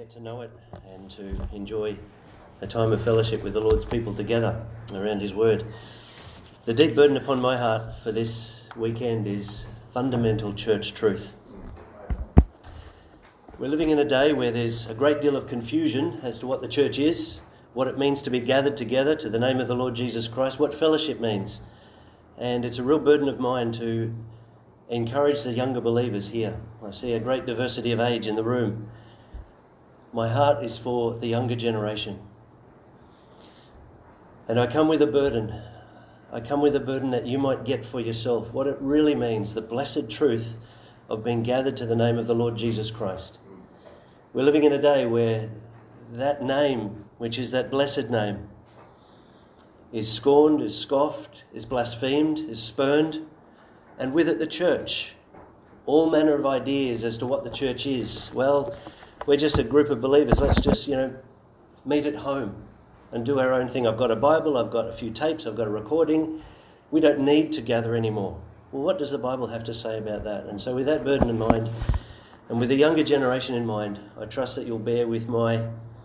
get to know it and to enjoy a time of fellowship with the Lord's people together around His Word. The deep burden upon my heart for this weekend is fundamental church truth. We're living in a day where there's a great deal of confusion as to what the church is, what it means to be gathered together to the name of the Lord Jesus Christ, what fellowship means. And it's a real burden of mine to encourage the younger believers here. I see a great diversity of age in the room. My heart is for the younger generation. And I come with a burden. I come with a burden that you might get for yourself what it really means, the blessed truth of being gathered to the name of the Lord Jesus Christ. We're living in a day where that name, which is that blessed name, is scorned, is scoffed, is blasphemed, is spurned, and with it the church. All manner of ideas as to what the church is. Well, we're just a group of believers. Let's just, meet at home and do our own thing. I've got a Bible, I've got a few tapes, I've got a recording. We don't need to gather anymore. Well, what does the Bible have to say about that? And so with that burden in mind, and with the younger generation in mind, I trust that you'll bear with my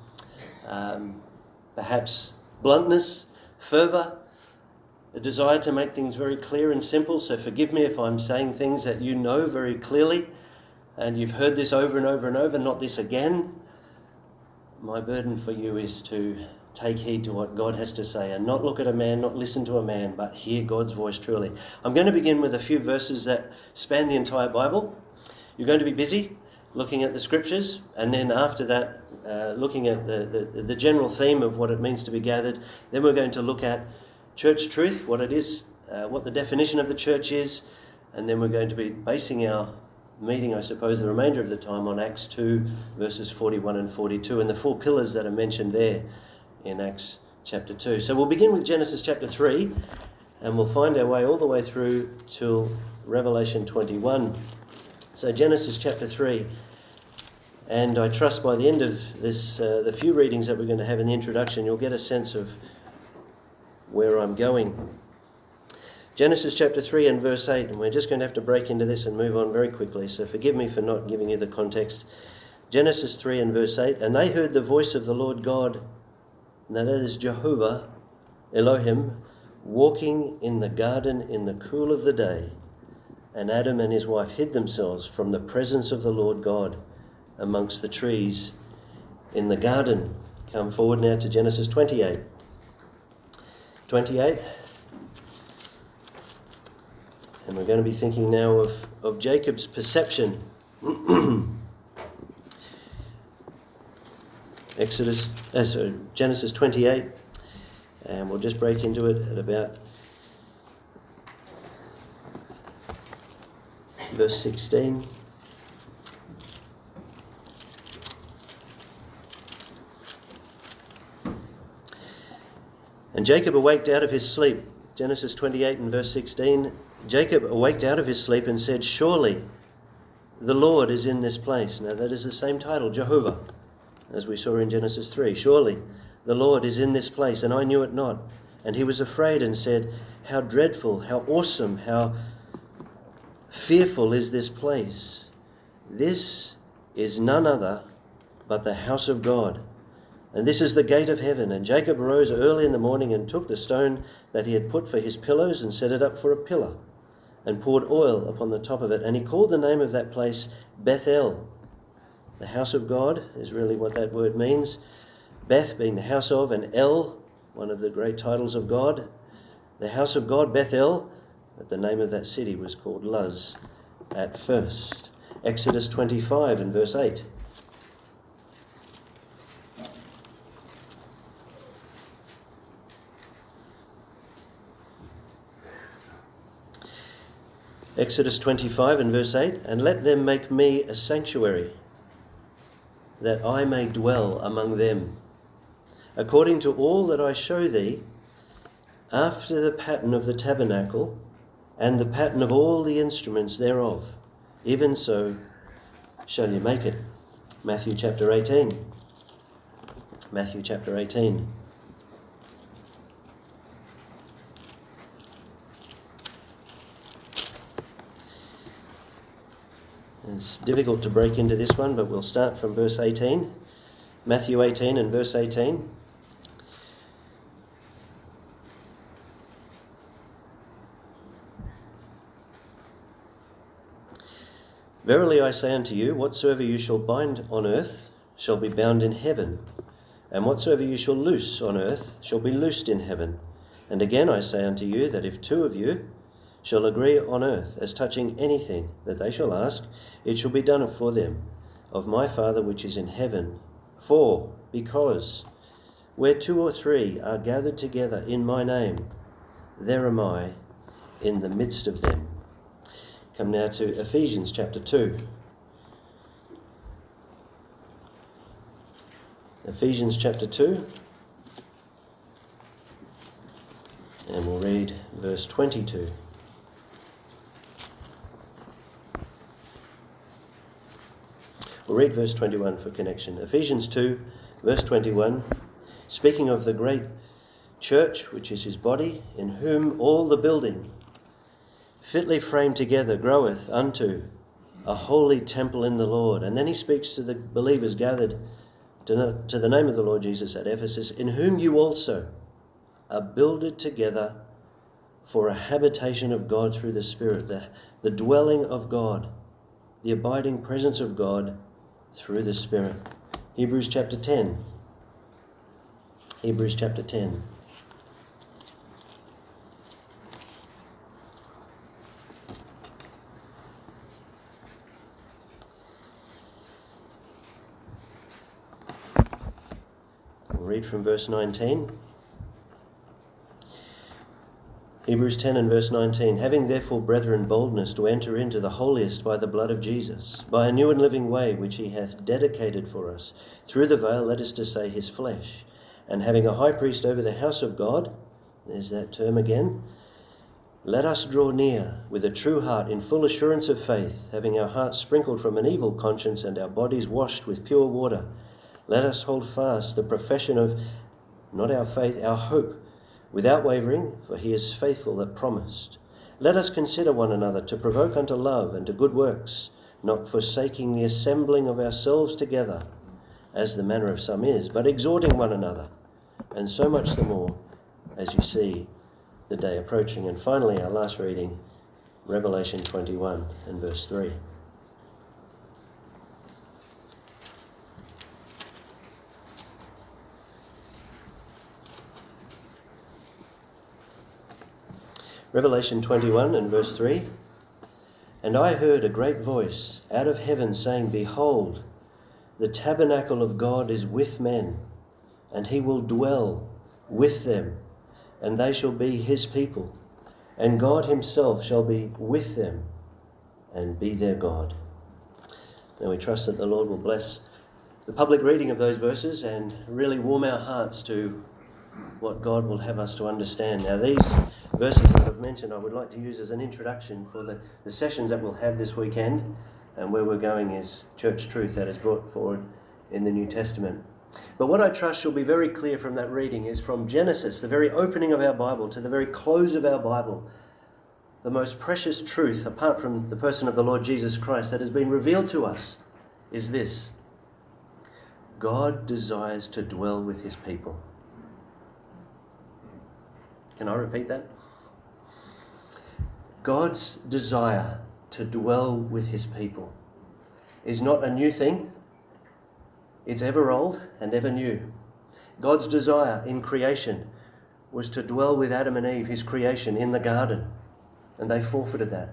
perhaps bluntness, fervour, the desire to make things very clear and simple. So forgive me if I'm saying things that you know very clearly and you've heard this over and over and over, not this again. My burden for you is to take heed to what God has to say and not look at a man, not listen to a man, but hear God's voice truly. I'm going to begin with a few verses that span the entire Bible. You're going to be busy looking at the scriptures, and then after that, looking at the general theme of what it means to be gathered. Then we're going to look at church truth, what it is, what the definition of the church is, and then we're going to be basing our meeting, I suppose, the remainder of the time on Acts 2, verses 41 and 42, and the four pillars that are mentioned there in Acts chapter 2. So we'll begin with Genesis chapter 3, and we'll find our way all the way through till Revelation 21. So Genesis chapter 3, and I trust by the end of this, the few readings that we're going to have in the introduction, you'll get a sense of where I'm going. Genesis chapter 3 and verse 8, and we're just going to have to break into this and move on very quickly, so forgive me for not giving you the context. Genesis 3 and verse 8, and they heard the voice of the Lord God, now that is Jehovah, Elohim, walking in the garden in the cool of the day, and Adam and his wife hid themselves from the presence of the Lord God amongst the trees in the garden. Come forward now to Genesis 28. 28. And we're going to be thinking now of Jacob's perception. Genesis 28, and we'll just break into it at about verse 16. And Jacob awaked out of his sleep. Genesis 28 and verse 16. Jacob awaked out of his sleep and said, surely the Lord is in this place. Now that is the same title, Jehovah, as we saw in Genesis 3. Surely the Lord is in this place, and I knew it not. And he was afraid and said, how dreadful, how awesome, how fearful is this place. This is none other but the house of God, and this is the gate of heaven. And Jacob arose early in the morning and took the stone that he had put for his pillows and set it up for a pillar, and poured oil upon the top of it. And he called the name of that place Bethel. The house of God is really what that word means. Beth being the house of, and El, one of the great titles of God. The house of God, Bethel, but the name of that city was called Luz at first. Exodus 25 and verse 8. Exodus 25 and verse 8, and let them make me a sanctuary, that I may dwell among them, according to all that I show thee, after the pattern of the tabernacle, and the pattern of all the instruments thereof. Even so shall you make it. Matthew chapter 18. Matthew chapter 18. It's difficult to break into this one, but we'll start from verse 18. Matthew 18 and verse 18. Verily I say unto you, whatsoever you shall bind on earth shall be bound in heaven, and whatsoever you shall loose on earth shall be loosed in heaven. And again I say unto you, that if two of you shall agree on earth as touching anything that they shall ask, it shall be done for them of my Father which is in heaven. Because where two or three are gathered together in my name, there am I in the midst of them. Come now to Ephesians chapter 2. Ephesians chapter 2. And we'll read verse 22. We'll read verse 21 for connection. Ephesians 2, verse 21, speaking of the great church, which is his body, in whom all the building, fitly framed together, groweth unto a holy temple in the Lord. And then he speaks to the believers gathered to the name of the Lord Jesus at Ephesus, in whom you also are builded together for a habitation of God through the Spirit, the dwelling of God, the abiding presence of God through the Spirit. Hebrews chapter 10. Hebrews chapter 10. We'll read from verse 19. Hebrews 10 and verse 19. Having therefore, brethren, boldness to enter into the holiest by the blood of Jesus, by a new and living way which he hath dedicated for us, through the veil, that is to say, his flesh, and having a high priest over the house of God, there's that term again, let us draw near with a true heart in full assurance of faith, having our hearts sprinkled from an evil conscience and our bodies washed with pure water. Let us hold fast the profession of, not our faith, our hope, without wavering, for he is faithful that promised. Let us consider one another to provoke unto love and to good works, not forsaking the assembling of ourselves together, as the manner of some is, but exhorting one another, and so much the more as you see the day approaching. And finally, our last reading, Revelation 21 and verse 3. Revelation 21 and verse 3. And I heard a great voice out of heaven saying, Behold, the tabernacle of God is with men, and he will dwell with them, and they shall be his people, and God himself shall be with them and be their God. Now we trust that the Lord will bless the public reading of those verses and really warm our hearts to what God will have us to understand. Now these verses that I've mentioned I would like to use as an introduction for the sessions that we'll have this weekend, and where we're going is church truth that is brought forward in the New Testament. But what I trust shall be very clear from that reading is from Genesis, the very opening of our Bible, to the very close of our Bible, the most precious truth, apart from the person of the Lord Jesus Christ, that has been revealed to us is this: God desires to dwell with his people. Can I repeat that? God's desire to dwell with his people is not a new thing. It's ever old and ever new. God's desire in creation was to dwell with Adam and Eve, his creation, in the garden, and they forfeited that.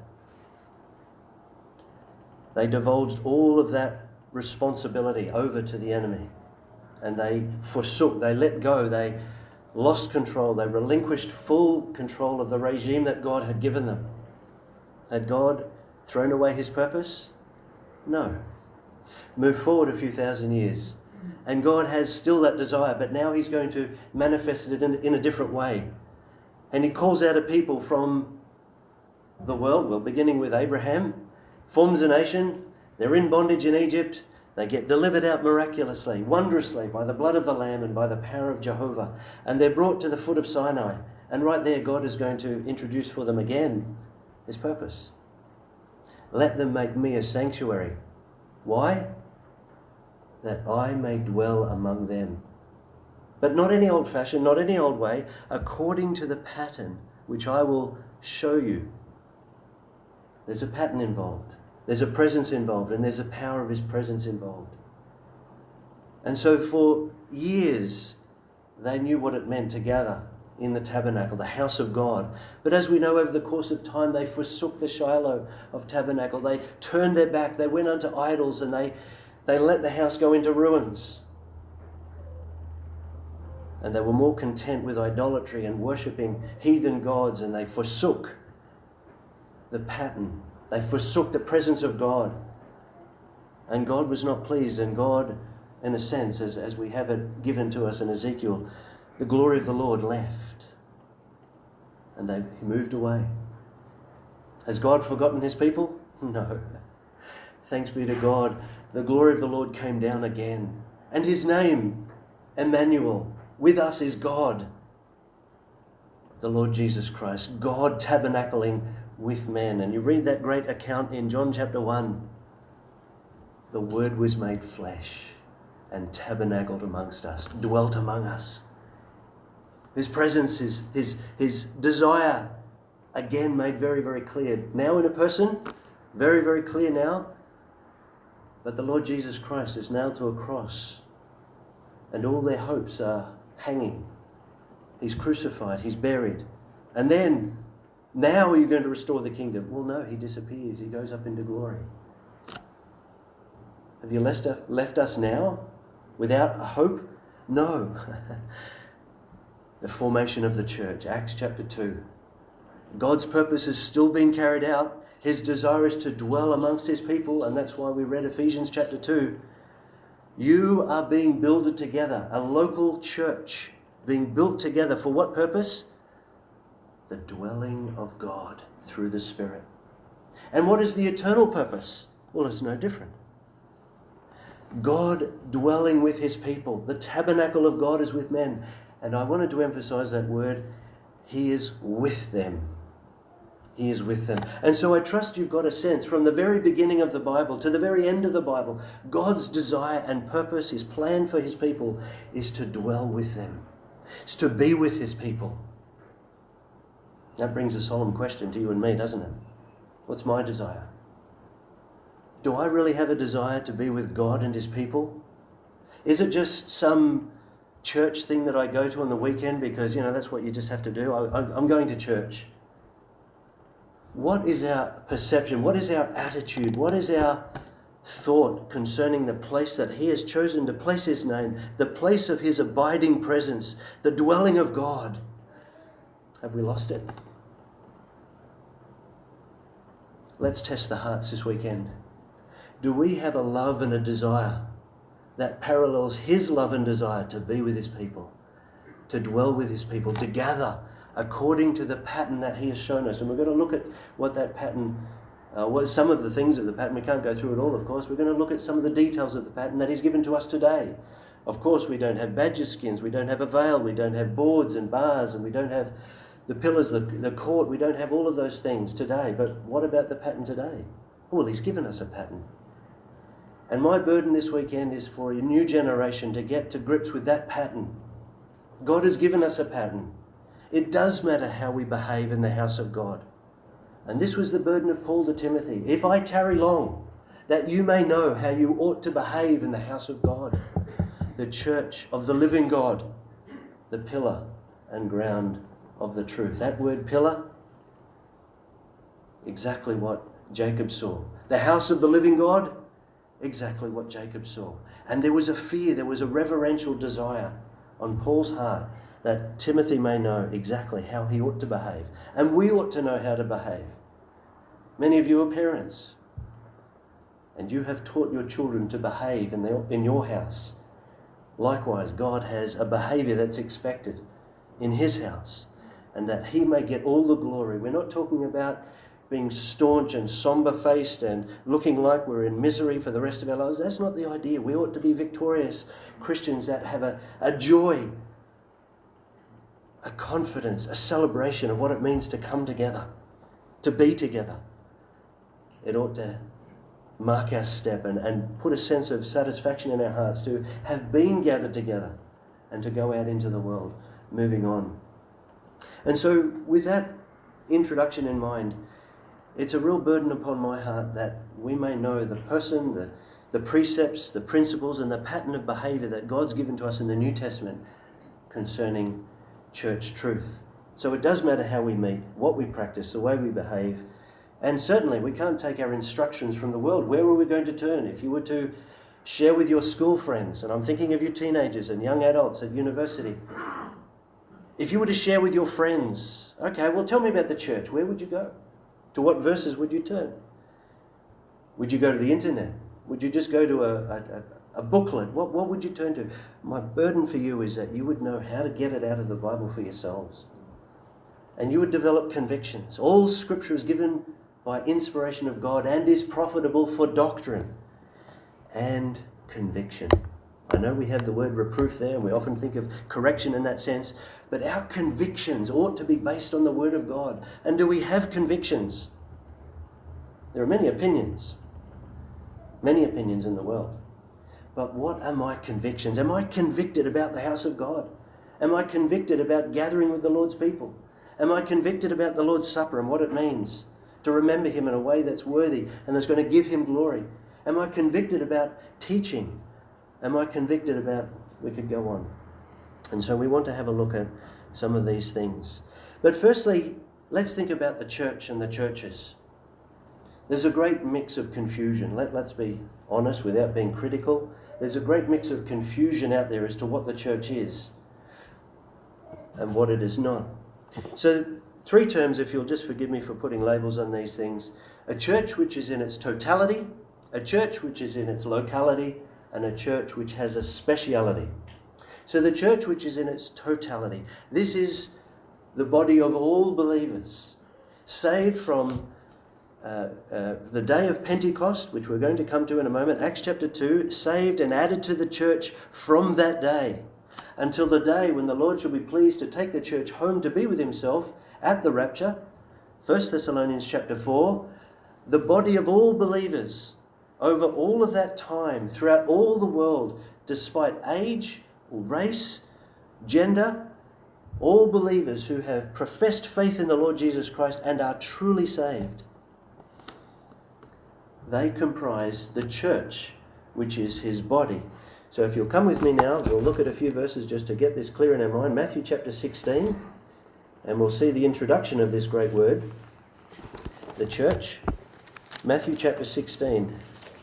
They divulged all of that responsibility over to the enemy, and they forsook, they let go, they lost control, they relinquished full control of the regime that God had given them. Had God thrown away his purpose? No. Move forward a few thousand years, and God has still that desire, but now he's going to manifest it in a different way. And he calls out a people from the world, well, beginning with Abraham, forms a nation, they're in bondage in Egypt, they get delivered out miraculously, wondrously, by the blood of the Lamb and by the power of Jehovah, and they're brought to the foot of Sinai, and right there God is going to introduce for them again his purpose. Let them make me a sanctuary. Why? that I may dwell among them. But not any old fashion, not any old way, according to the pattern which I will show you. There's a pattern involved. There's a presence involved, and there's a power of his presence involved. And so for years, they knew what it meant to gather in the tabernacle, the house of God. But as we know, over the course of time, they forsook the Shiloh of tabernacle. They turned their back. They went unto idols, and they let the house go into ruins. And they were more content with idolatry and worshipping heathen gods, and they forsook the pattern. They forsook the presence of God. And God was not pleased, and God, in a sense, as we have it given to us in Ezekiel, the glory of the Lord left. And he moved away. Has God forgotten his people? No. Thanks be to God, the glory of the Lord came down again. And his name, Emmanuel, with us is God, the Lord Jesus Christ, God tabernacling with men. And you read that great account in John chapter 1. The Word was made flesh and tabernacled amongst us, dwelt among us. His presence, his desire, again made very, very clear. Now in a person, very, very clear now. But the Lord Jesus Christ is nailed to a cross, and all their hopes are hanging. He's crucified, he's buried. And then, now are you going to restore the kingdom? Well, no, he disappears. He goes up into glory. Have you left us now without a hope? No. The formation of the church, Acts chapter 2. God's purpose is still being carried out. His desire is to dwell amongst his people, and that's why we read Ephesians chapter 2. You are being builded together, a local church being built together for what purpose? The dwelling of God through the Spirit. And what is the eternal purpose? Well, it's no different. God dwelling with his people. The tabernacle of God is with men. And I wanted to emphasize that word, he is with them. He is with them. And so I trust you've got a sense from the very beginning of the Bible to the very end of the Bible, God's desire and purpose, his plan for his people is to dwell with them. It's to be with his people. That brings a solemn question to you and me, doesn't it? What's my desire? Do I really have a desire to be with God and his people? Is it just some church thing that I go to on the weekend because, that's what you just have to do? I'm going to church. What is our perception? What is our attitude? What is our thought concerning the place that he has chosen to place his name, the place of his abiding presence, the dwelling of God? Have we lost it? Let's test the hearts this weekend. Do we have a love and a desire that parallels his love and desire to be with his people, to dwell with his people, to gather according to the pattern that he has shown us? And we're going to look at what that pattern, some of the things of the pattern. We can't go through it all, of course. We're going to look at some of the details of the pattern that he's given to us today. Of course, we don't have badger skins, we don't have a veil, we don't have boards and bars, and we don't have the pillars, the court. We don't have all of those things today. But what about the pattern today? Well, he's given us a pattern. And my burden this weekend is for a new generation to get to grips with that pattern. God has given us a pattern. It does matter how we behave in the house of God. And this was the burden of Paul to Timothy. If I tarry long, that you may know how you ought to behave in the house of God, the church of the living God, the pillar and ground of the truth. That word pillar, exactly what Jacob saw. The house of the living God, exactly what Jacob saw. And there was a fear, there was a reverential desire on Paul's heart that Timothy may know exactly how he ought to behave. And we ought to know how to behave. Many of you are parents, and you have taught your children to behave in your house. Likewise, God has a behavior that's expected in his house, and that he may get all the glory. We're not talking about being staunch and somber-faced and looking like we're in misery for the rest of our lives. That's not the idea. We ought to be victorious Christians that have a joy, a confidence, a celebration of what it means to come together, to be together. It ought to mark our step and put a sense of satisfaction in our hearts to have been gathered together and to go out into the world, moving on. And so with that introduction in mind, it's a real burden upon my heart that we may know the person, the precepts, the principles and the pattern of behaviour that God's given to us in the New Testament concerning church truth. So it does matter how we meet, what we practice, the way we behave. And certainly we can't take our instructions from the world. Where are we going to turn? If you were to share with your school friends, and I'm thinking of you teenagers and young adults at university, if you were to share with your friends, okay, well tell me about the church, where would you go? To what verses would you turn? Would you go to the internet? Would you just go to a booklet? What would you turn to? My burden for you is that you would know how to get it out of the Bible for yourselves. And you would develop convictions. All Scripture is given by inspiration of God and is profitable for doctrine and conviction. I know we have the word reproof there and we often think of correction in that sense, but our convictions ought to be based on the Word of God. And do we have convictions? There are many opinions in the world. But what are my convictions? Am I convicted about the house of God? Am I convicted about gathering with the Lord's people? Am I convicted about the Lord's Supper and what it means to remember Him in a way that's worthy and that's going to give Him glory? Am I convicted about teaching? Am I convicted about, we could go on. And so we want to have a look at some of these things. But firstly, let's think about the church and the churches. There's a great mix of confusion. Let's be honest without being critical. There's a great mix of confusion out there as to what the church is and what it is not. So 3 terms, if you'll just forgive me for putting labels on these things. A church which is in its totality, a church which is in its locality, and a church which has a speciality. So the church which is in its totality, this is the body of all believers, saved from the day of Pentecost, which we're going to come to in a moment, Acts chapter 2, saved and added to the church from that day until the day when the Lord shall be pleased to take the church home to be with Himself at the rapture. 1 Thessalonians chapter 4, the body of all believers over all of that time, throughout all the world, despite age or race, gender, all believers who have professed faith in the Lord Jesus Christ and are truly saved. They comprise the church, which is His body. So if you'll come with me now, we'll look at a few verses just to get this clear in our mind. Matthew chapter 16, and we'll see the introduction of this great word, the church. Matthew chapter 16.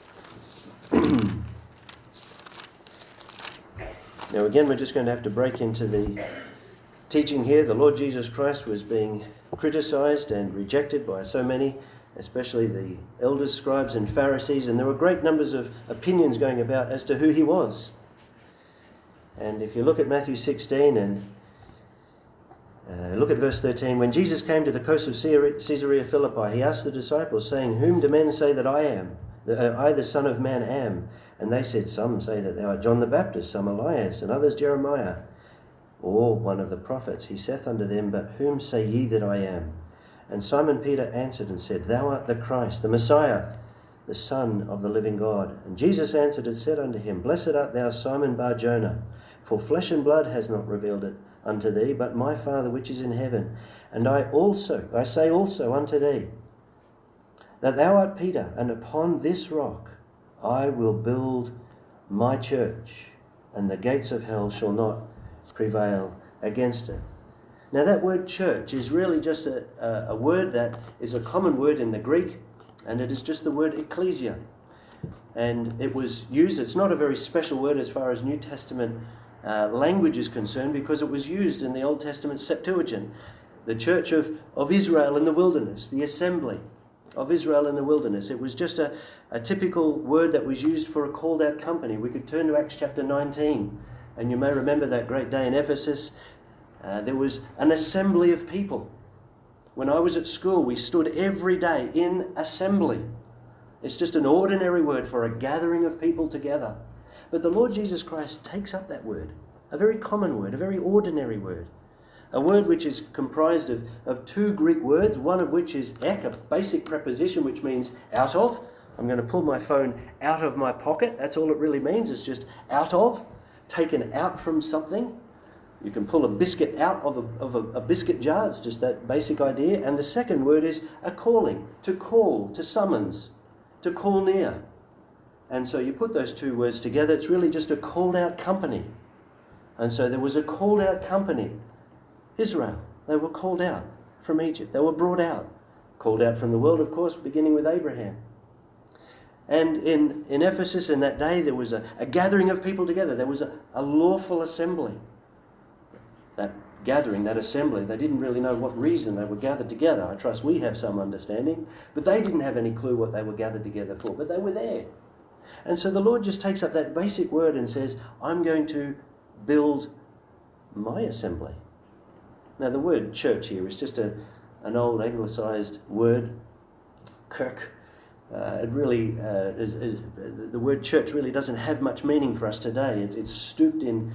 Now again, we're just going to have to break into the teaching here. The Lord Jesus Christ was being criticised and rejected by so many, especially the elders, scribes and Pharisees, and there were great numbers of opinions going about as to who He was. And if you look at Matthew 16 and look at verse 13, when Jesus came to the coast of Caesarea Philippi, He asked the disciples, saying, "Whom do men say that I am? I, the Son of Man, am?" And they said, "Some say that thou art John the Baptist, some Elias, and others Jeremiah, or one of the prophets." He saith unto them, "But whom say ye that I am?" And Simon Peter answered and said, "Thou art the Christ, the Messiah, the Son of the living God." And Jesus answered and said unto him, "Blessed art thou, Simon Bar-Jonah, for flesh and blood has not revealed it unto thee, but my Father which is in heaven. And I say also unto thee, that thou art Peter, and upon this rock I will build my church, and the gates of hell shall not prevail against it." Now that word church is really just a word that is a common word in the Greek, and it is just the word ecclesia. And it was used, it's not a very special word as far as New Testament language is concerned, because it was used in the Old Testament Septuagint. The church of Israel in the wilderness, the assembly of Israel in the wilderness. It was just a typical word that was used for a called out company. We could turn to Acts chapter 19, and you may remember that great day in Ephesus. There was an assembly of people. When I was at school, we stood every day in assembly. It's just an ordinary word for a gathering of people together. But the Lord Jesus Christ takes up that word, a very common word, a very ordinary word. A word which is comprised of 2 Greek words, one of which is ek, a basic preposition which means out of, I'm going to pull my phone out of my pocket. That's all it really means. It's just out of, taken out from something. You can pull a biscuit out of a biscuit jar. It's just that basic idea. And the second word is a calling, to call, to summons, to call near. And so you put those two words together, it's really just a called out company. And so there was a called out company. Israel, they were called out from Egypt. They were brought out. Called out from the world, of course, beginning with Abraham. And in Ephesus in that day, there was a gathering of people together. There was a lawful assembly. That gathering, that assembly, they didn't really know what reason they were gathered together. I trust we have some understanding. But they didn't have any clue what they were gathered together for. But they were there. And so the Lord just takes up that basic word and says, I'm going to build my assembly. Now the word church here is just an old anglicised word, kirk. It really the word church really doesn't have much meaning for us today. It's stooped in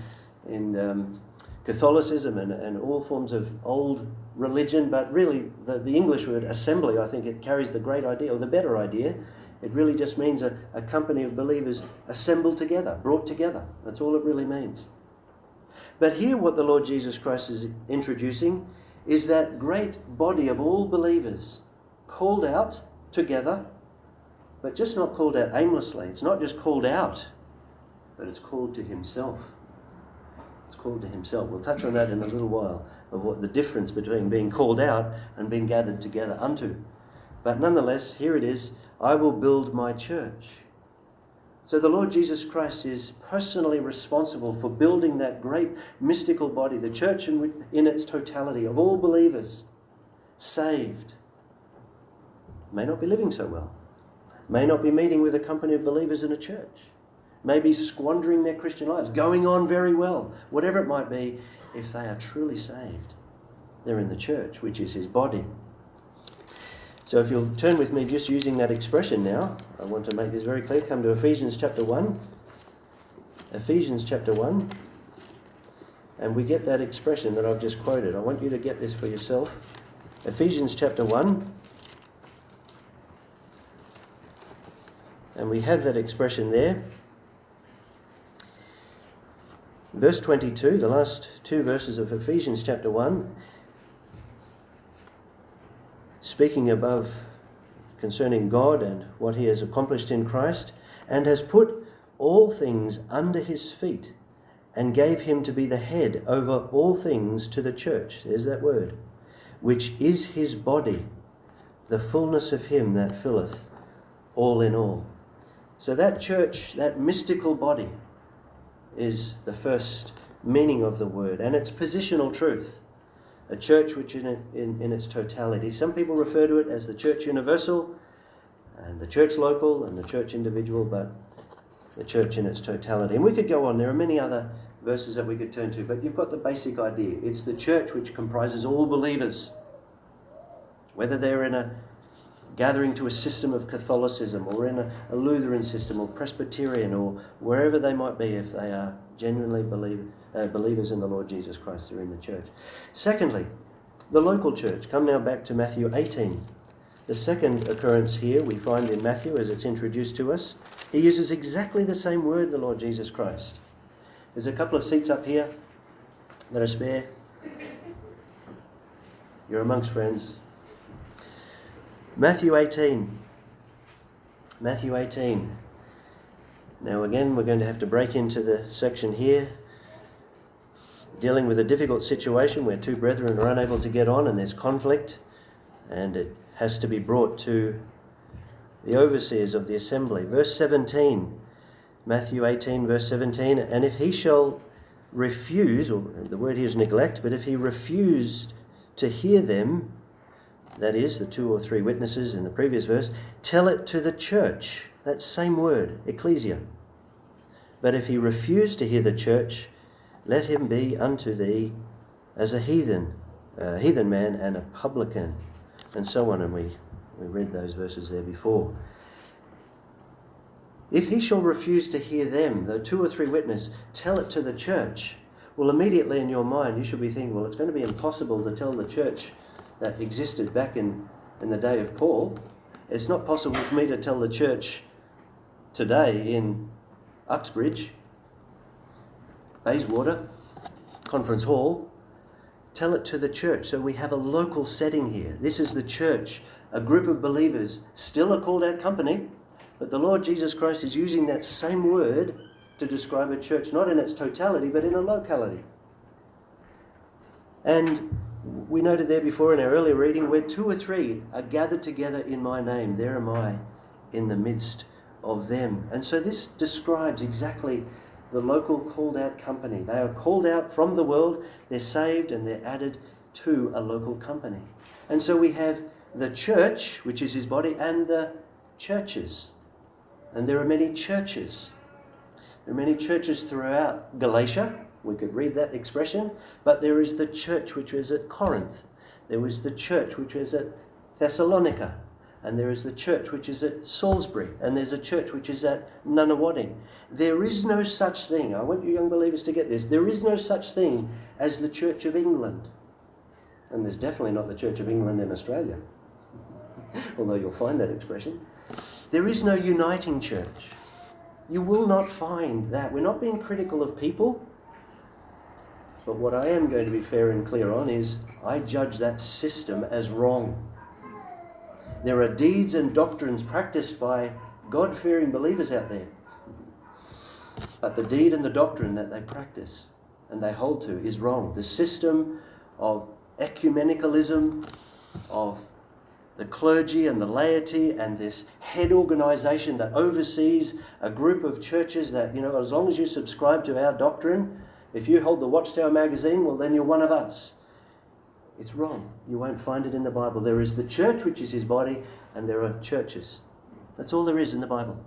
Catholicism and all forms of old religion, but really the English word assembly, I think it carries the great idea, or the better idea. It really just means a company of believers assembled together, brought together. That's all it really means. But here what the Lord Jesus Christ is introducing is that great body of all believers called out together, but just not called out aimlessly. It's not just called out, but it's called to himself. It's called to himself. We'll touch on that in a little while, of what the difference between being called out and being gathered together unto. But nonetheless, here it is, I will build my church. So the Lord Jesus Christ is personally responsible for building that great mystical body, the church in its totality, of all believers, saved. May not be living so well. May not be meeting with a company of believers in a church. May be squandering their Christian lives, going on very well. Whatever it might be, if they are truly saved, they're in the church, which is his body. So if you'll turn with me just using that expression now, I want to make this very clear. Come to Ephesians chapter 1. Ephesians chapter 1. And we get that expression that I've just quoted. I want you to get this for yourself. Ephesians chapter 1. And we have that expression there. Verse 22, the last two verses of Ephesians chapter 1, speaking above concerning God and what he has accomplished in Christ, and has put all things under his feet, and gave him to be the head over all things to the church. There's that word. Which is his body, the fullness of him that filleth all in all. So that church, that mystical body, is the first meaning of the word, and its positional truth. A church which in its totality. Some people refer to it as the church universal, and the church local, and the church individual, but the church in its totality. And we could go on. There are many other verses that we could turn to, but you've got the basic idea. It's the church which comprises all believers, whether they're in a gathering to a system of Catholicism, or in a Lutheran system, or Presbyterian, or wherever they might be, if they are genuinely believers in the Lord Jesus Christ, they're in the church. Secondly, the local church. Come now back to Matthew 18. The second occurrence here we find in Matthew as it's introduced to us. He uses exactly the same word, the Lord Jesus Christ. There's a couple of seats up here that are spare. You're amongst friends. Matthew 18. Matthew 18. Now again, we're going to have to break into the section here, dealing with a difficult situation where two brethren are unable to get on and there's conflict, and it has to be brought to the overseers of the assembly. Verse 17. Matthew 18, verse 17. And if he shall refuse, or the word here is neglect, but if he refused to hear them, that is, the two or three witnesses in the previous verse, tell it to the church. That same word, ecclesia. But if he refuse to hear the church, let him be unto thee as a heathen man and a publican, and so on. And we read those verses there before. If he shall refuse to hear them, the two or three witnesses, tell it to the church. Well, immediately in your mind, you should be thinking, well, it's going to be impossible to tell the church that existed back in the day of Paul. It's not possible for me to tell the church today in Uxbridge, Bayswater, Conference Hall, tell it to the church. So we have a local setting here. This is the church, a group of believers, still a called out company, but the Lord Jesus Christ is using that same word to describe a church, not in its totality, but in a locality. And we noted there before in our earlier reading, where 2 or 3 are gathered together in my name, there am I in the midst of them. And so this describes exactly the local called out company. They are called out from the world, they're saved, and they're added to a local company. And so we have the church, which is his body, and the churches. And there are many churches. There are many churches throughout Galatia. We could read that expression. But there is the church which was at Corinth. There was the church which was at Thessalonica. And there is the church which is at Salisbury. And there's a church which is at Nunawading. There is no such thing. I want you young believers to get this. There is no such thing as the Church of England. And there's definitely not the Church of England in Australia. Although you'll find that expression. There is no uniting church. You will not find that. We're not being critical of people. But what I am going to be fair and clear on is I judge that system as wrong. There are deeds and doctrines practiced by God-fearing believers out there. But the deed and the doctrine that they practice and they hold to is wrong. The system of ecumenicalism, of the clergy and the laity and this head organisation that oversees a group of churches that, as long as you subscribe to our doctrine, if you hold the Watchtower magazine, well, then you're one of us. It's wrong. You won't find it in the Bible. There is the church, which is his body, and there are churches. That's all there is in the Bible.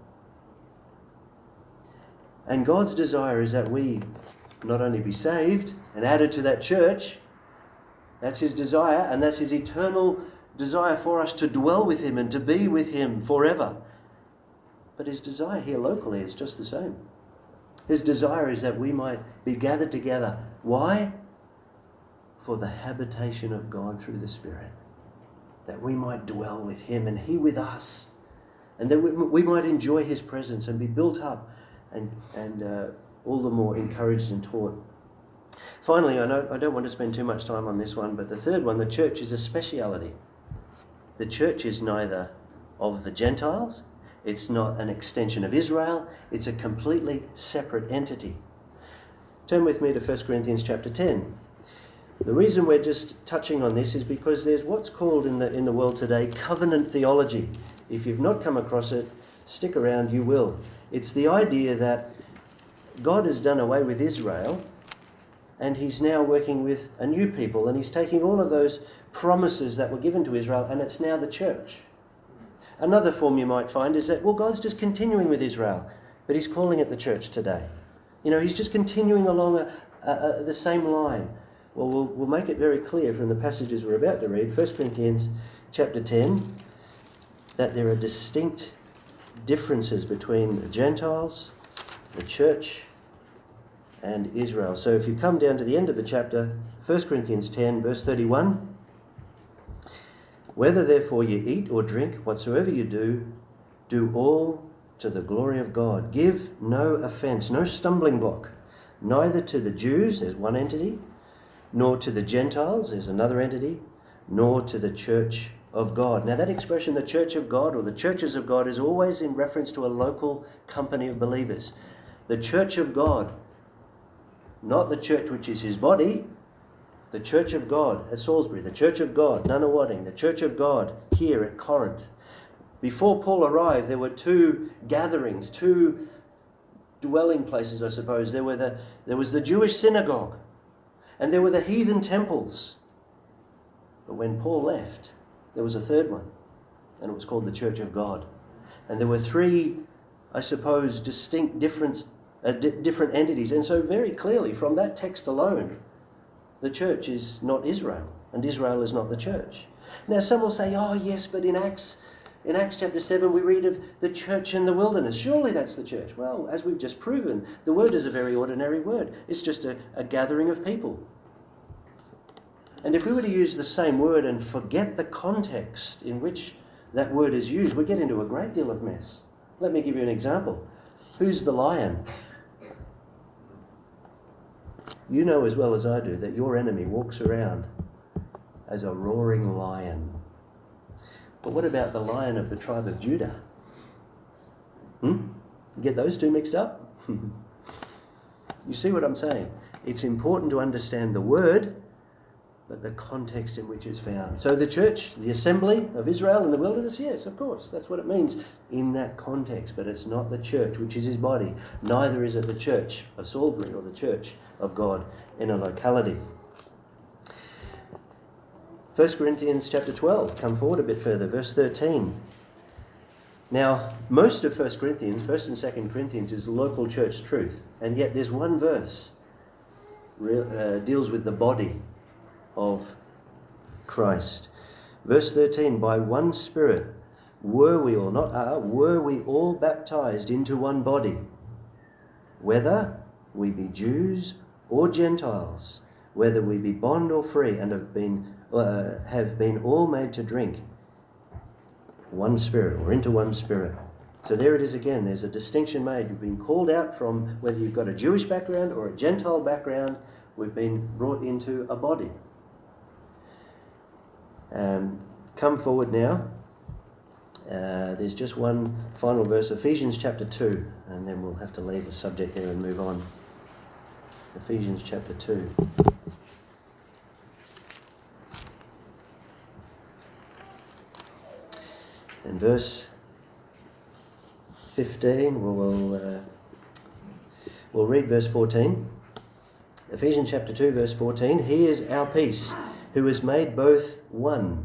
And God's desire is that we not only be saved and added to that church, that's his desire, and that's his eternal desire for us to dwell with him and to be with him forever. But his desire here locally is just the same. His desire is that we might be gathered together. Why? For the habitation of God through the Spirit. That we might dwell with him and he with us. And that we might enjoy his presence and be built up and all the more encouraged and taught. Finally, I don't want to spend too much time on this one, but the third one, the church is a speciality. The church is neither of the Gentiles, it's not an extension of Israel, it's a completely separate entity. Turn with me to 1 Corinthians chapter 10. The reason we're just touching on this is because there's what's called in the world today covenant theology. If you've not come across it, stick around, you will. It's the idea that God has done away with Israel and he's now working with a new people, and he's taking all of those promises that were given to Israel, and it's now the church. Another form you might find is that, God's just continuing with Israel, but he's calling it the church today. He's just continuing along the same line. Well, we'll make it very clear from the passages we're about to read, 1 Corinthians chapter 10, that there are distinct differences between the Gentiles, the church, and Israel. So if you come down to the end of the chapter, 1 Corinthians 10, verse 31, whether therefore you eat or drink, whatsoever you do all to the glory of God. Give no offence, no stumbling block, neither to the Jews, there's one entity, nor to the Gentiles, there's another entity, nor to the church of God. Now that expression, the church of God or the churches of God, is always in reference to a local company of believers. The church of God, not the church which is his body, the church of God at Salisbury, the church of God, Nunawading, the church of God here at Corinth. Before Paul arrived, there were 2 gatherings, 2 dwelling places, I suppose. There was the Jewish synagogue, and there were the heathen temples. But when Paul left, there was a third one, and it was called the Church of God. And there were 3, I suppose, distinct different entities. And so very clearly from that text alone, the church is not Israel, and Israel is not the church. Now some will say, oh yes, but in Acts chapter 7 we read of the church in the wilderness. Surely that's the church. Well, as we've just proven, the word is a very ordinary word. It's just a gathering of people. And if we were to use the same word and forget the context in which that word is used, we get into a great deal of mess. Let me give you an example. Who's the lion? You know as well as I do that your enemy walks around as a roaring lion. But what about the Lion of the tribe of Judah? Get those two mixed up? You see what I'm saying? It's important to understand the word, but the context in which it's found. So the church, the assembly of Israel in the wilderness, yes, of course, that's what it means in that context, but it's not the church, which is his body. Neither is it the church of Salisbury or the church of God in a locality. 1 Corinthians chapter 12, come forward a bit further, verse 13. Now, most of 1 Corinthians, 1st and 2nd Corinthians, is local church truth, and yet there's one verse deals with the body of Christ. Verse 13, by one Spirit were we all baptized into one body, whether we be Jews or Gentiles, whether we be bond or free, and have been all made to drink one Spirit, or into one Spirit. So there it is again, there's a distinction made. You've been called out from whether you've got a Jewish background or a Gentile background. We've been brought into a body. Come forward now. There's just one final verse, Ephesians chapter 2, and then we'll have to leave the subject there and move on. Ephesians chapter 2. And verse 15, we'll read verse 14. Ephesians chapter 2, verse 14. He is our peace, who has made both one.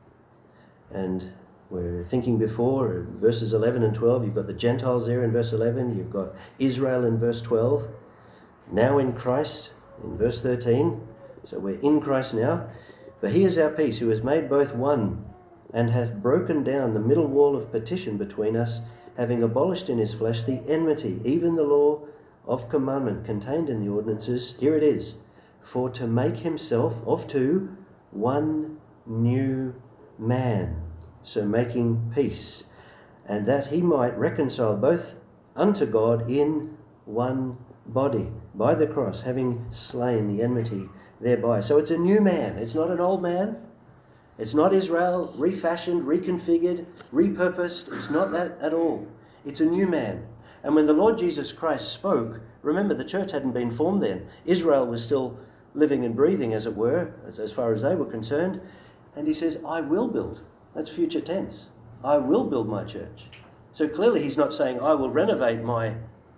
And we're thinking before, verses 11 and 12, you've got the Gentiles there in verse 11, you've got Israel in verse 12. Now in Christ, in verse 13. So we're in Christ now. For he is our peace, who has made both one, and hath broken down the middle wall of partition between us, having abolished in his flesh the enmity, even the law of commandment contained in the ordinances. Here it is, for to make himself of two one new man, so making peace, and that he might reconcile both unto God in one body, by the cross, having slain the enmity thereby. So it's a new man, it's not an old man. It's not Israel refashioned, reconfigured, repurposed. It's not that at all. It's a new man. And when the Lord Jesus Christ spoke, remember the church hadn't been formed then. Israel was still living and breathing, as it were, as far as they were concerned. And he says, I will build. That's future tense. I will build my church. So clearly he's not saying, I will renovate my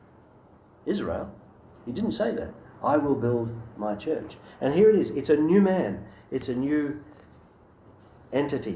Israel. He didn't say that. I will build my church. And here it is. It's a new man. It's a new entity.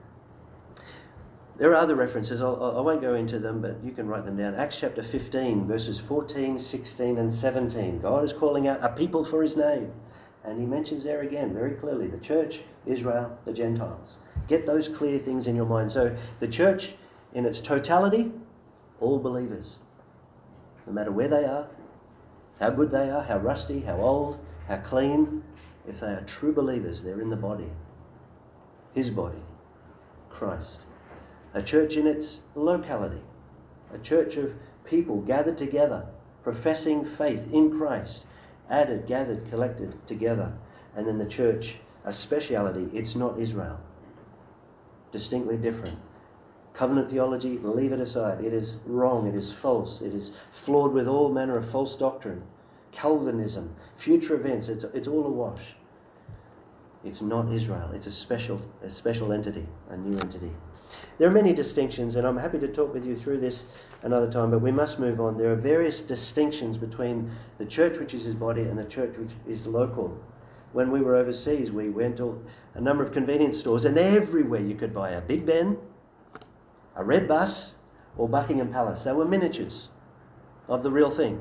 There are other references. I won't go into them, but you can write them down. Acts chapter 15, verses 14, 16 and 17. God is calling out a people for his name. And he mentions there again very clearly the church, Israel, the Gentiles. Get those clear things in your mind. So the church in its totality, all believers. No matter where they are, how good they are, how rusty, how old, how clean. If they are true believers, they're in the body. His body, Christ. A church in its locality. A church of people gathered together, professing faith in Christ. Added, gathered, collected together. And then the church, a speciality, it's not Israel. Distinctly different. Covenant theology, leave it aside. It is wrong, it is false, it is flawed with all manner of false doctrine. Calvinism, future events, it's all awash. It's not Israel. It's a special entity, a new entity. There are many distinctions, and I'm happy to talk with you through this another time, but we must move on. There are various distinctions between the church, which is his body, and the church, which is local. When we were overseas, we went to a number of convenience stores, and everywhere you could buy a Big Ben, a red bus, or Buckingham Palace. They were miniatures of the real thing.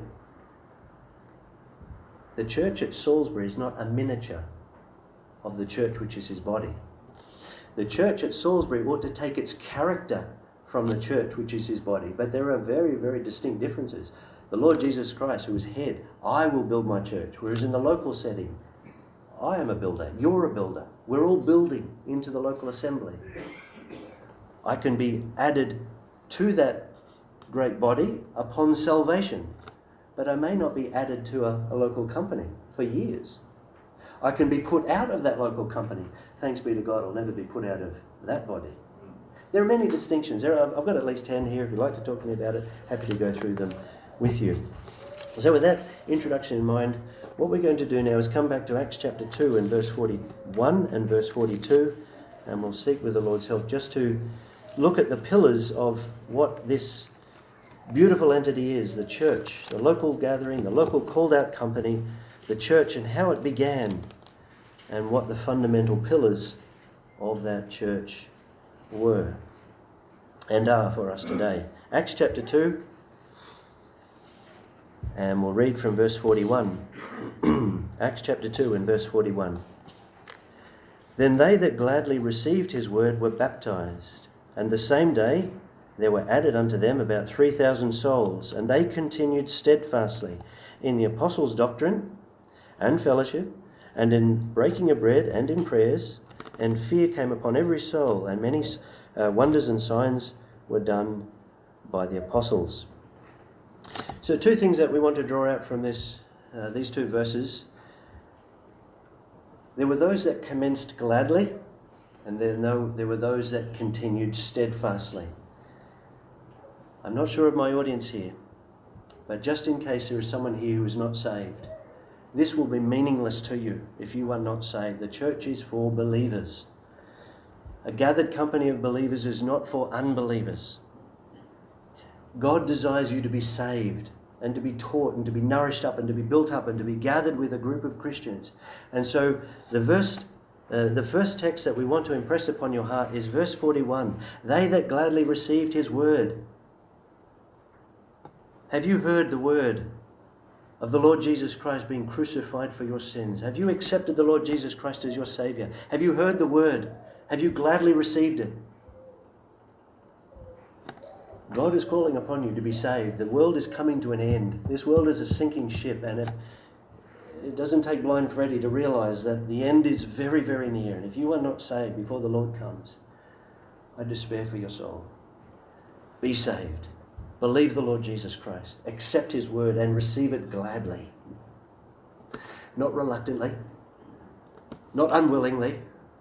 The church at Salisbury is not a miniature of the church which is his body. The church at Salisbury ought to take its character from the church which is his body, but there are very, very distinct differences. The Lord Jesus Christ, who is head, I will build my church, whereas in the local setting, I am a builder, you're a builder. We're all building into the local assembly. I can be added to that great body upon salvation, but I may not be added to a local company for years. I can be put out of that local company. Thanks be to God, I'll never be put out of that body. There are many distinctions. I've got at least 10 here. If you'd like to talk to me about it, happy to go through them with you. So with that introduction in mind, what we're going to do now is come back to Acts chapter 2 and verse 41 and verse 42, and we'll seek with the Lord's help just to look at the pillars of what this beautiful entity is, the church, the local gathering, the local called out company, the church, and how it began, and what the fundamental pillars of that church were and are for us today. Acts chapter 2, and we'll read from verse 41. Acts chapter 2 and verse 41. Then they that gladly received his word were baptized, and the same day there were added unto them about 3,000 souls, and they continued steadfastly in the apostles' doctrine and fellowship, and in breaking of bread and in prayers, and fear came upon every soul, and many wonders and signs were done by the apostles. So 2 things that we want to draw out from these 2 verses. There were those that commenced gladly, and then there were those that continued steadfastly. I'm not sure of my audience here, but just in case there is someone here who is not saved, this will be meaningless to you if you are not saved. The church is for believers. A gathered company of believers is not for unbelievers. God desires you to be saved and to be taught and to be nourished up and to be built up and to be gathered with a group of Christians. And so the first text that we want to impress upon your heart is verse 41. They that gladly received his word. Have you heard the word of the Lord Jesus Christ being crucified for your sins? Have you accepted the Lord Jesus Christ as your Saviour? Have you heard the word? Have you gladly received it? God is calling upon you to be saved. The world is coming to an end. This world is a sinking ship, and it doesn't take blind Freddy to realise that the end is very, very near. And if you are not saved before the Lord comes, I despair for your soul. Be saved. Believe the Lord Jesus Christ. Accept his word and receive it gladly. Not reluctantly. Not unwillingly.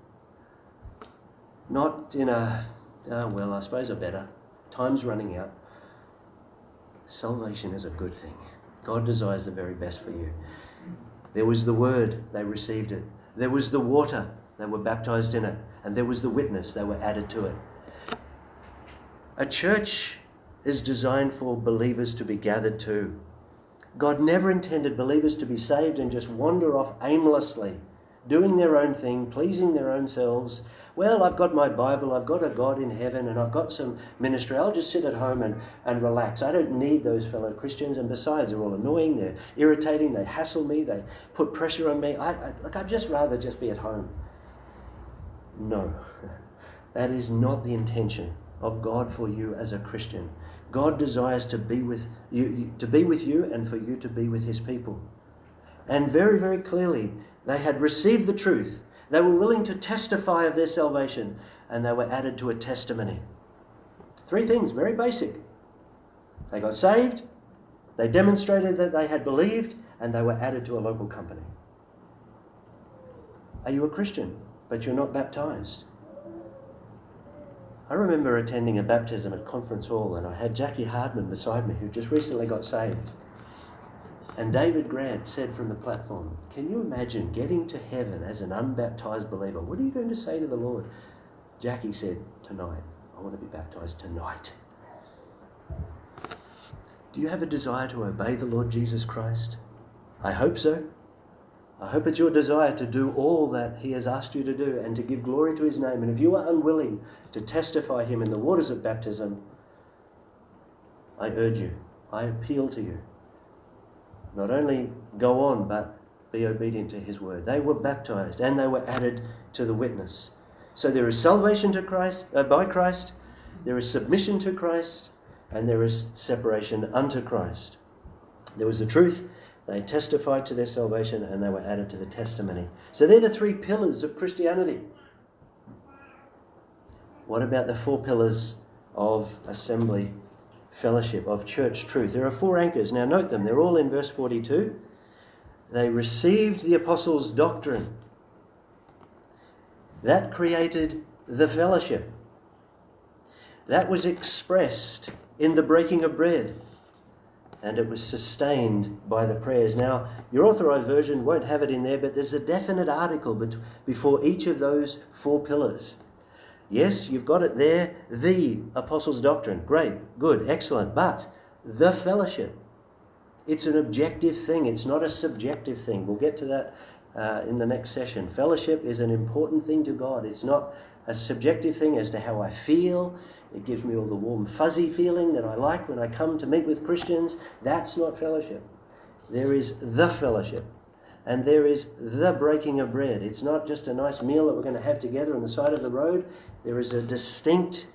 Not in a, well, I suppose I better. Time's running out. Salvation is a good thing. God desires the very best for you. There was the word, they received it. There was the water, they were baptized in it. And there was the witness, they were added to it. A church is designed for believers to be gathered to. God never intended believers to be saved and just wander off aimlessly, doing their own thing, pleasing their own selves. Well, I've got my Bible, I've got a God in heaven, and I've got some ministry. I'll just sit at home and relax. I don't need those fellow Christians. And besides, they're all annoying, they're irritating, they hassle me, they put pressure on me. I'd just rather just be at home. No, that is not the intention of God for you as a Christian. God desires to be with you and for you to be with his people. And very, very clearly, they had received the truth. They were willing to testify of their salvation, and they were added to a testimony. 3 things, very basic. They got saved, they demonstrated that they had believed, and they were added to a local company. Are you a Christian, but you're not baptized? I remember attending a baptism at Conference Hall, and I had Jackie Hardman beside me, who just recently got saved. And David Grant said from the platform, can you imagine getting to heaven as an unbaptized believer? What are you going to say to the Lord? Jackie said, tonight. I want to be baptized tonight. Do you have a desire to obey the Lord Jesus Christ? I hope so. I hope it's your desire to do all that he has asked you to do and to give glory to his name. And if you are unwilling to testify him in the waters of baptism, I urge you, I appeal to you. Not only go on, but be obedient to his word. They were baptized and they were added to the witness. So there is salvation to Christ, by Christ, there is submission to Christ, and there is separation unto Christ. There was the truth, they testified to their salvation, and they were added to the testimony. So they're the 3 pillars of Christianity. What about the 4 pillars of assembly, fellowship, of church truth? There are 4 anchors. Now note them. They're all in verse 42. They received the apostles' doctrine. That created the fellowship. That was expressed in the breaking of bread. And it was sustained by the prayers. Now, your authorized version won't have it in there, but there's a definite article before each of those 4 pillars. Yes, you've got it there, the apostles' doctrine. Great, good, excellent. But the fellowship, it's an objective thing. It's not a subjective thing. We'll get to that in the next session. Fellowship is an important thing to God. It's not a subjective thing as to how I feel. It gives me all the warm, fuzzy feeling that I like when I come to meet with Christians. That's not fellowship. There is the fellowship. And there is the breaking of bread. It's not just a nice meal that we're going to have together on the side of the road. There is a distinct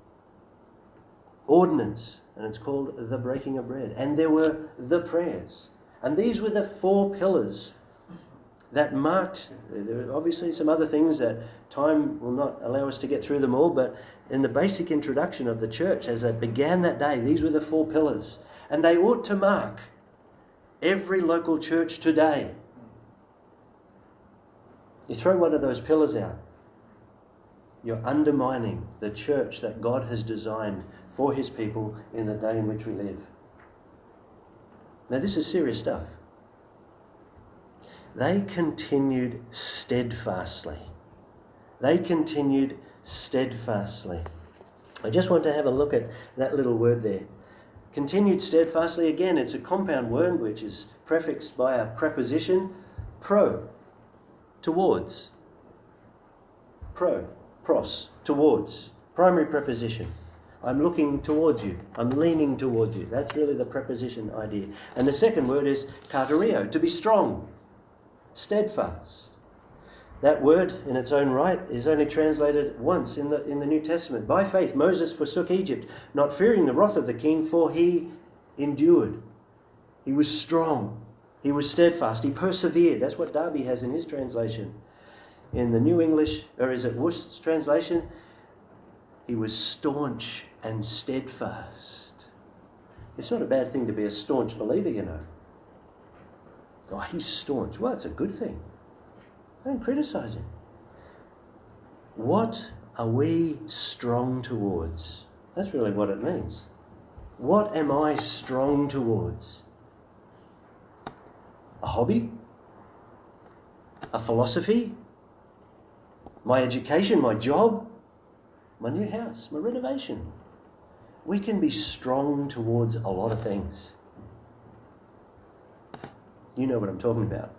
ordinance, and it's called the breaking of bread. And there were the prayers. And these were the 4 pillars that marked. There are obviously some other things that time will not allow us to get through them all, but in the basic introduction of the church, as it began that day, these were the 4 pillars. And they ought to mark every local church today. You throw one of those pillars out, you're undermining the church that God has designed for his people in the day in which we live. Now, this is serious stuff. They continued steadfastly. They continued steadfastly. I just want to have a look at that little word there. Continued steadfastly. Again, it's a compound word which is prefixed by a preposition, pro, towards. Pro, pros, towards. Primary preposition. I'm looking towards you. I'm leaning towards you. That's really the preposition idea. And the second word is katerio, to be strong, steadfast. That word in its own right is only translated once in the New Testament. By faith, Moses forsook Egypt, not fearing the wrath of the king, for he endured. He was strong. He was steadfast. He persevered. That's what Darby has in his translation. In the New English, or is it Wust's translation? He was staunch and steadfast. It's not a bad thing to be a staunch believer, you know. Oh, he's staunch. Well, it's a good thing. Don't criticize him. What are we strong towards? That's really what it means. What am I strong towards? A hobby? A philosophy? My education? My job? My new house? My renovation? We can be strong towards a lot of things. You know what I'm talking about.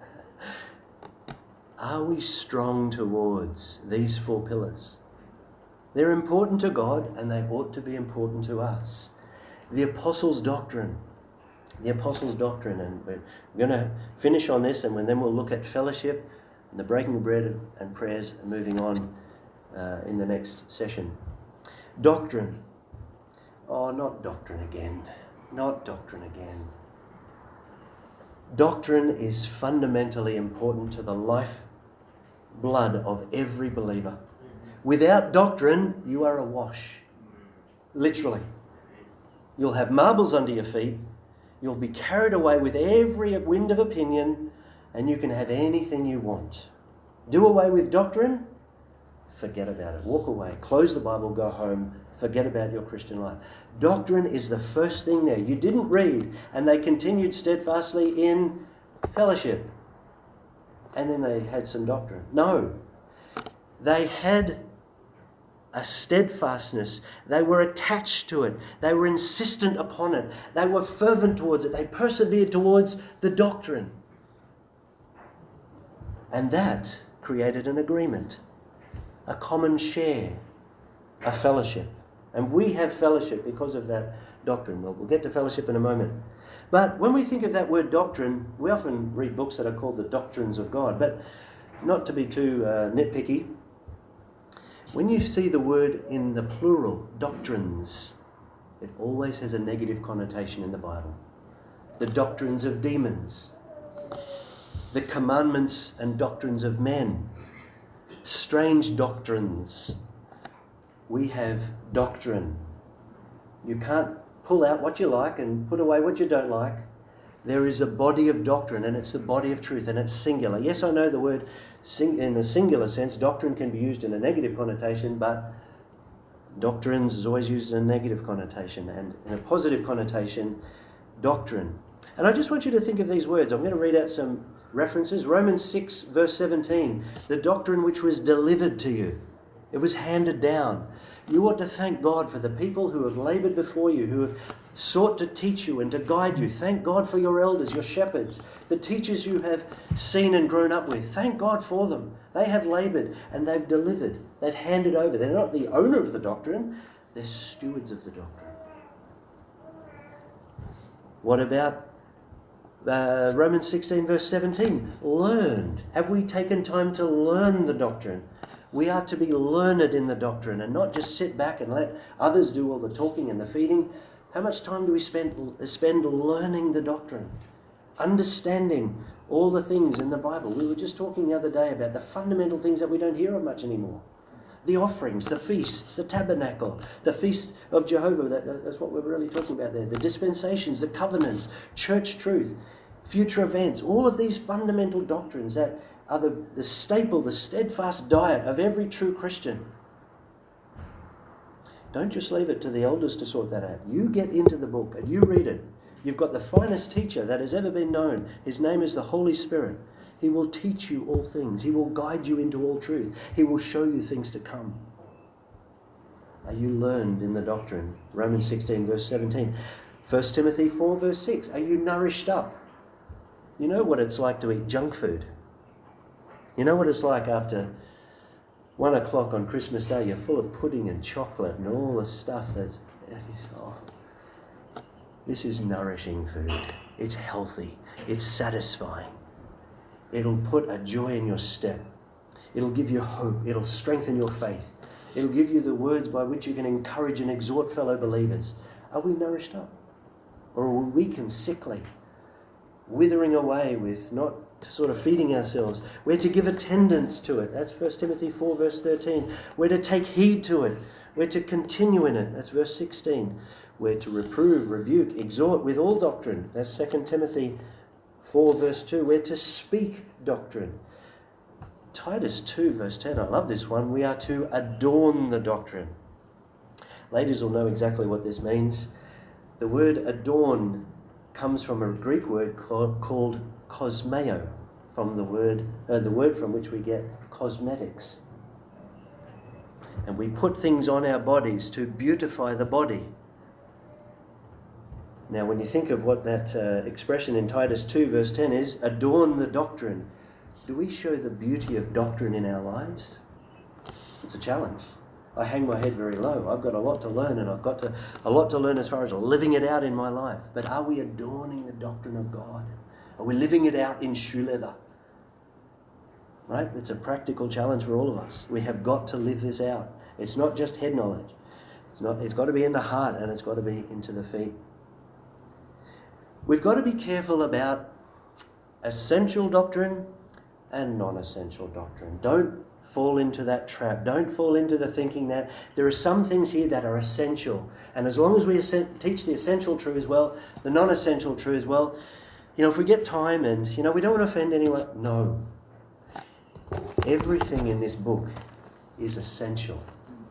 Are we strong towards these 4 pillars? They're important to God and they ought to be important to us. The Apostles' doctrine. The Apostles' doctrine. And we're going to finish on this and then we'll look at fellowship and the breaking of bread and prayers and moving on in the next session. Doctrine. Oh, not doctrine again. Not doctrine again. Doctrine is fundamentally important to the life blood of every believer. Without doctrine, you are awash. Literally. You'll have marbles under your feet. You'll be carried away with every wind of opinion, and you can have anything you want. Do away with doctrine, forget about it. Walk away. Close the Bible, go home. Forget about your Christian life. Doctrine is the first thing there. You didn't read, and they continued steadfastly in fellowship. And then they had some doctrine. No. They had a steadfastness. They were attached to it. They were insistent upon it. They were fervent towards it. They persevered towards the doctrine. And that created an agreement, a common share, a fellowship. And we have fellowship because of that doctrine. We'll get to fellowship in a moment. But when we think of that word doctrine, we often read books that are called the doctrines of God. But not to be too nitpicky, when you see the word in the plural, doctrines, it always has a negative connotation in the Bible. The doctrines of demons, the commandments and doctrines of men, strange doctrines. we have doctrine. You can't pull out what you like and put away what you don't like. There is a body of doctrine, and it's the body of truth, and it's singular. Yes, I know the word in a singular sense, doctrine can be used in a negative connotation, but doctrines is always used in a negative connotation, and in a positive connotation, doctrine. And I just want you to think of these words. I'm going to read out some references. Romans 6, verse 17, the doctrine which was delivered to you. It was handed down. You ought to thank God for the people who have laboured before you, who have sought to teach you and to guide you. Thank God for your elders, your shepherds, the teachers you have seen and grown up with. Thank God for them. They have laboured and they've delivered. They've handed over. They're not the owner of the doctrine. They're stewards of the doctrine. What about Romans 16, verse 17? Learned. Have we taken time to learn the doctrine? We are to be learned in the doctrine and not just sit back and let others do all the talking and the feeding. How much time do we spend learning the doctrine? Understanding all the things in the Bible. We were just talking the other day about the fundamental things that we don't hear of much anymore. The offerings, the feasts, the tabernacle, the feast of Jehovah. That's what we're really talking about there. The dispensations, the covenants, church truth, future events. All of these fundamental doctrines that are the staple, the steadfast diet of every true Christian. Don't just leave it to the elders to sort that out. You get into the book and you read it. You've got the finest teacher that has ever been known. His name is the Holy Spirit. He will teach you all things. He will guide you into all truth. He will show you things to come. Are you learned in the doctrine? Romans 16, verse 17. 1 Timothy 4, verse 6. Are you nourished up? You know what it's like to eat junk food. You know what it's like after 1 o'clock on Christmas Day, you're full of pudding and chocolate and all the stuff this is nourishing food. It's healthy. It's satisfying. It'll put a joy in your step. It'll give you hope. It'll strengthen your faith. It'll give you the words by which you can encourage and exhort fellow believers. Are we nourished up? Or are we weak and sickly, withering away with not sort of feeding ourselves? We're to give attendance to it. That's 1 Timothy 4, verse 13. We're to take heed to it. We're to continue in it. That's verse 16. We're to reprove, rebuke, exhort with all doctrine. That's 2 Timothy 4, verse 2. We're to speak doctrine. Titus 2, verse 10. I love this one. We are to adorn the doctrine. Ladies will know exactly what this means. The word adorn comes from a Greek word called kosmeo, from the word from which we get cosmetics. And we put things on our bodies to beautify the body. Now, when you think of what that expression in Titus 2, verse 10 is, adorn the doctrine, do we show the beauty of doctrine in our lives? It's a challenge. I hang my head very low. I've got a lot to learn, and I've got a lot to learn as far as living it out in my life. But are we adorning the doctrine of God? Are we living it out in shoe leather? Right? It's a practical challenge for all of us. We have got to live this out. It's not just head knowledge. It's got to be in the heart, and it's got to be into the feet. We've got to be careful about essential doctrine and non-essential doctrine. Don't fall into that trap. Don't fall into the thinking that there are some things here that are essential. And as long as we teach the essential truths well, the non-essential truths well, if we get time and, we don't want to offend anyone. No. Everything in this book is essential.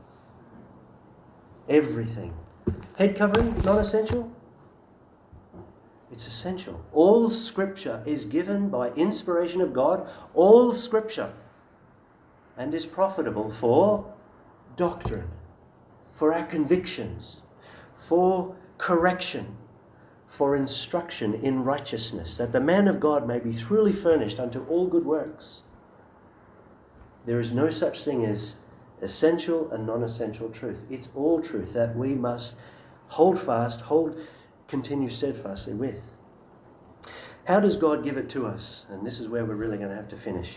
Everything. Head covering, non-essential? It's essential. All Scripture is given by inspiration of God. All Scripture. And is profitable for doctrine, for our convictions, for correction, for instruction in righteousness, that the man of God may be truly furnished unto all good works. There is no such thing as essential and non-essential truth. It's all truth that we must continue steadfastly with. How does God give it to us? And this is where we're really going to have to finish.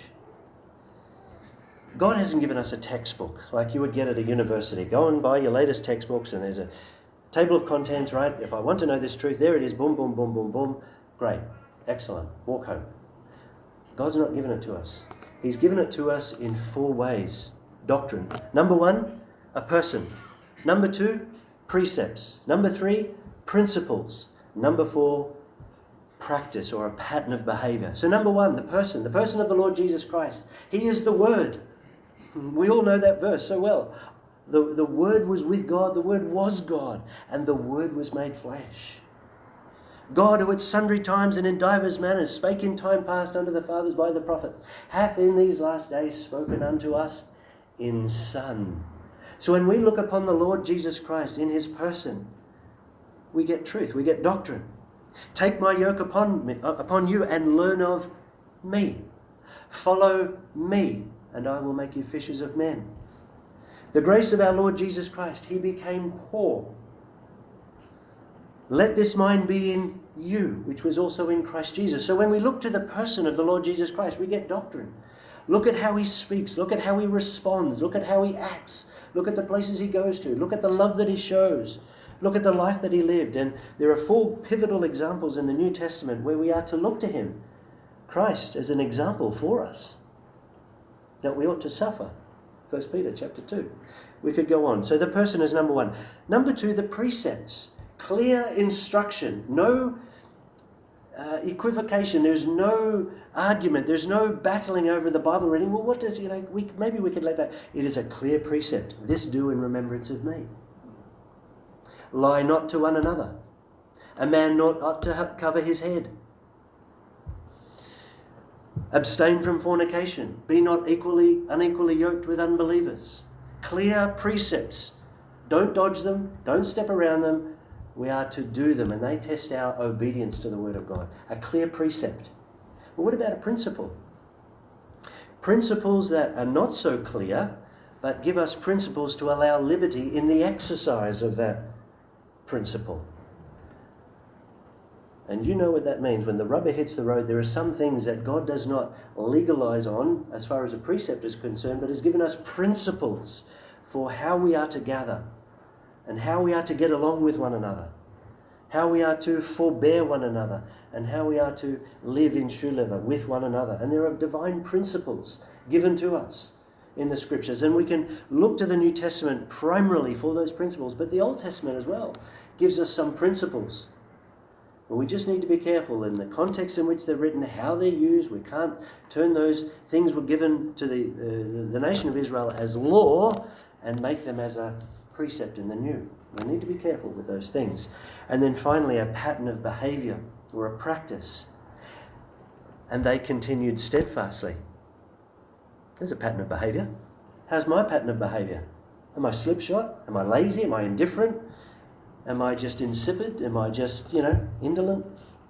God hasn't given us a textbook like you would get at a university. Go and buy your latest textbooks and there's a table of contents, right? If I want to know this truth, there it is, boom, boom, boom, boom, boom. Great, excellent, walk home. God's not given it to us. He's given it to us in 4 ways. Doctrine. Number 1, a person. Number 2, precepts. Number 3, principles. Number 4, practice or a pattern of behavior. So number 1, the person of the Lord Jesus Christ. He is the Word. We all know that verse so well. The Word was with God, the Word was God, and the Word was made flesh. God, who at sundry times and in divers manners spake in time past unto the fathers by the prophets, hath in these last days spoken unto us in Son. So when we look upon the Lord Jesus Christ in his person, we get truth, we get doctrine. Take my yoke upon you and learn of me. Follow me, and I will make you fishers of men. The grace of our Lord Jesus Christ, he became poor. Let this mind be in you, which was also in Christ Jesus. So when we look to the person of the Lord Jesus Christ, we get doctrine. Look at how he speaks. Look at how he responds. Look at how he acts. Look at the places he goes to. Look at the love that he shows. Look at the life that he lived. And there are 4 pivotal examples in the New Testament where we are to look to him, Christ, as an example for us, that we ought to suffer. 1 Peter chapter 2. We could go on. So the person is number 1. Number 2, the precepts. Clear instruction. No equivocation. There's no argument. There's no battling over the Bible reading. Well, what does he like? Maybe we could let that. It is a clear precept. This do in remembrance of me. Lie not to one another. A man ought to cover his head. Abstain from fornication. Be not unequally yoked with unbelievers. Clear precepts. Don't dodge them. Don't step around them. We are to do them, and they test our obedience to the Word of God. A clear precept. But what about a principle? Principles that are not so clear, but give us principles to allow liberty in the exercise of that principle. And you know what that means. When the rubber hits the road, there are some things that God does not legalize on as far as a precept is concerned, but has given us principles for how we are to gather and how we are to get along with one another, how we are to forbear one another, and how we are to live in shoe leather with one another. And there are divine principles given to us in the Scriptures. And we can look to the New Testament primarily for those principles, but the Old Testament as well gives us some principles. But we just need to be careful in the context in which they're written, how they're used. We can't turn those things were given to the nation of Israel as law and make them as a precept in the new. We need to be careful with those things. And then finally, a pattern of behavior or a practice. And they continued steadfastly. There's a pattern of behavior. How's my pattern of behavior? Am I slipshod? Am I lazy? Am I indifferent? Am I just insipid? Am I just, indolent?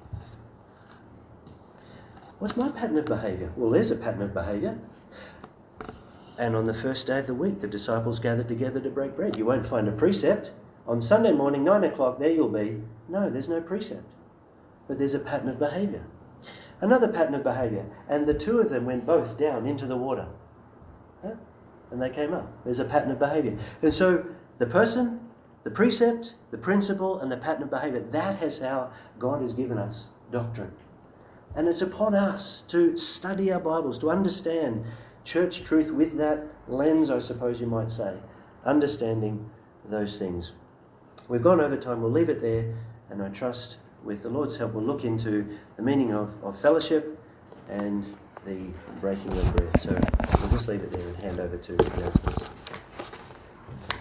What's my pattern of behavior? Well, there's a pattern of behavior. And on the first day of the week, the disciples gathered together to break bread. You won't find a precept. On Sunday morning, 9 o'clock, there you'll be. No, there's no precept. But there's a pattern of behavior. Another pattern of behavior. And the 2 of them went both down into the water. And they came up. There's a pattern of behavior. And so the person, the precept, the principle, and the pattern of behavior, that is how God has given us doctrine. And it's upon us to study our Bibles, to understand church truth with that lens, I suppose you might say, understanding those things. We've gone over time. We'll leave it there, and I trust with the Lord's help we'll look into the meaning of fellowship and the breaking of bread. So we'll just leave it there and hand over to the announcements.